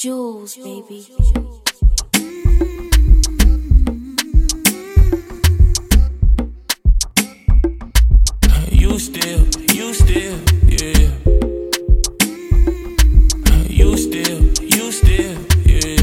Jules, baby. You still, yeah. You still, yeah.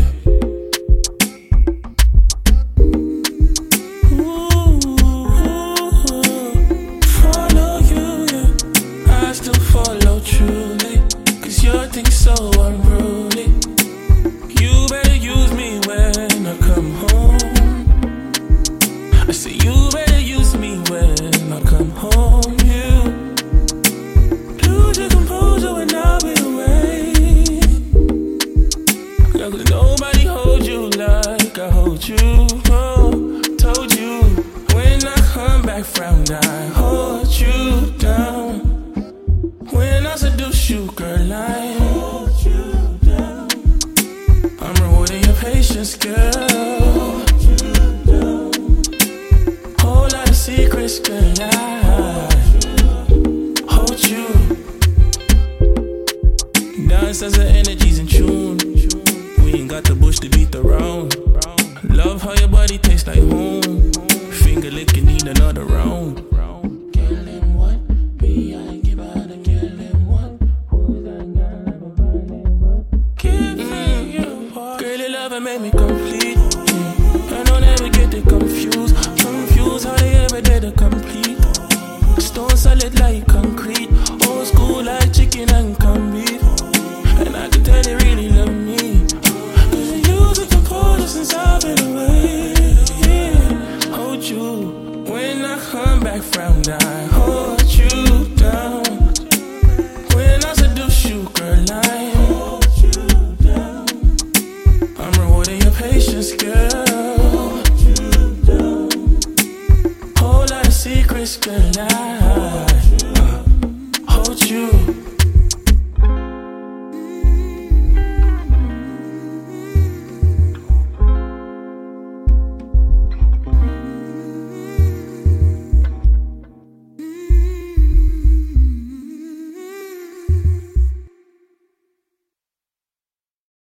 Follow you, yeah. I still follow truly, 'cause your thing's so unruly. You better use me when I come home. I say you better use me when I come home. You lose your composure when I'll be away. Cause nobody holds you like I hold you. Oh, told you when I come back from I hold you down. When I seduce you, girl, I hold you down. I'm rewarding your patience, girl. Whole lot of secrets, girl, I hold you. Dance as the energy's in tune. We ain't got the bush to beat the round. Love how your body tastes like home. Finger licking, need another round. Girl, them what? Be I give out and girl, them what? Who's that girl ever buy them what? Give you girl, your love and make me complete. I don't ever get it confused. Confused how they ever did it complete. Stone solid like concrete. Old school like chicken and corned beef. And I can tell they really love me. Cause you use it to pose since I've been away. Yeah. Hold you when I come back from I hold you down. When I seduce you, girl, I hold you down. I'm rewarding your patience, girl. Hold you down. Whole lot of secrets, girl.